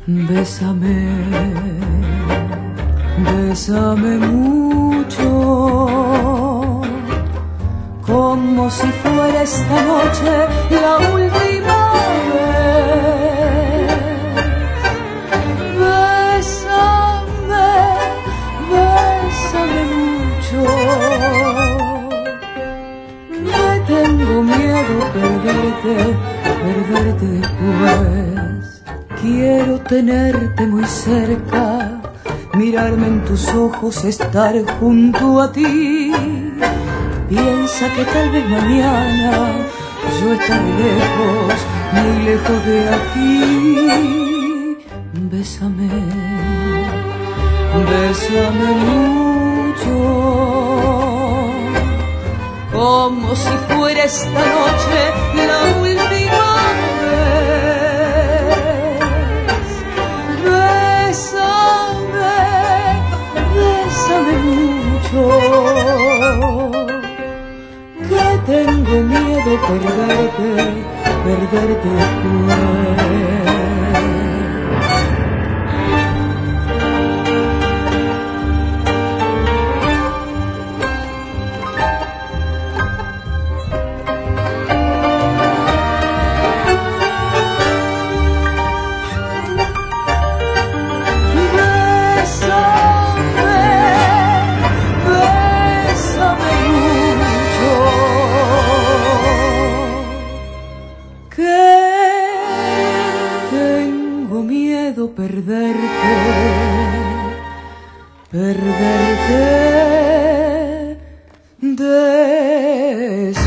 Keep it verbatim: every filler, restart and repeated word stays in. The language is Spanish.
Bésame, bésame mucho, como si fuera esta noche la última vez. Bésame, bésame mucho, que tengo miedo perderte, perderte después. Quiero tenerte muy cerca, mirarme en tus ojos, estar junto a ti. Piensa que tal vez mañana yo estaré lejos, muy lejos de aquí. Bésame, bésame mucho, como si fuera esta noche la última vez. Bésame, bésame mucho, que tengo miedo perderte, perderte después. Perderte, perderte después.